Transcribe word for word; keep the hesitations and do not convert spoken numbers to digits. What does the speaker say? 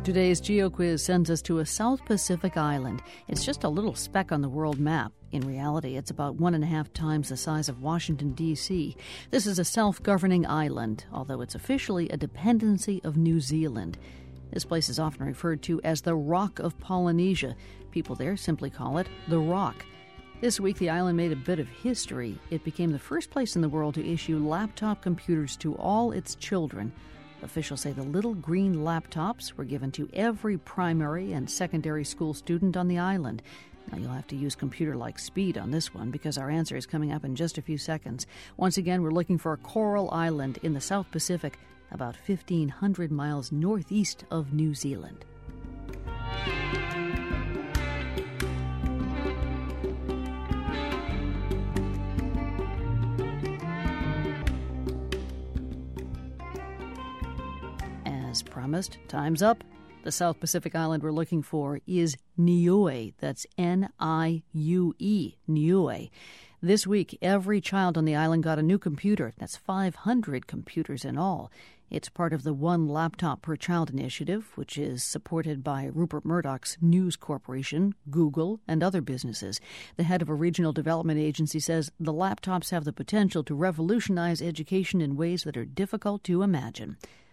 Today's GeoQuiz sends us to a South Pacific island. It's just a little speck on the world map. In reality, it's about one and a half times the size of Washington, D C This is a self-governing island, although it's officially a dependency of New Zealand. This place is often referred to as the Rock of Polynesia. People there simply call it the Rock. This week, the island made a bit of history. It became the first place in the world to issue laptop computers to all its children. Officials say the little green laptops were given to every primary and secondary school student on the island. Now, you'll have to use computer-like speed on this one because our answer is coming up in just a few seconds. Once again, we're looking for a coral island in the South Pacific, about fifteen hundred miles northeast of New Zealand. As promised, time's up. The South Pacific island we're looking for is Niue. That's N I U E, Niue. This week, every child on the island got a new computer. That's five hundred computers in all. It's part of the One Laptop Per Child initiative, which is supported by Rupert Murdoch's News Corporation, Google, and other businesses. The head of a regional development agency says the laptops have the potential to revolutionize education in ways that are difficult to imagine.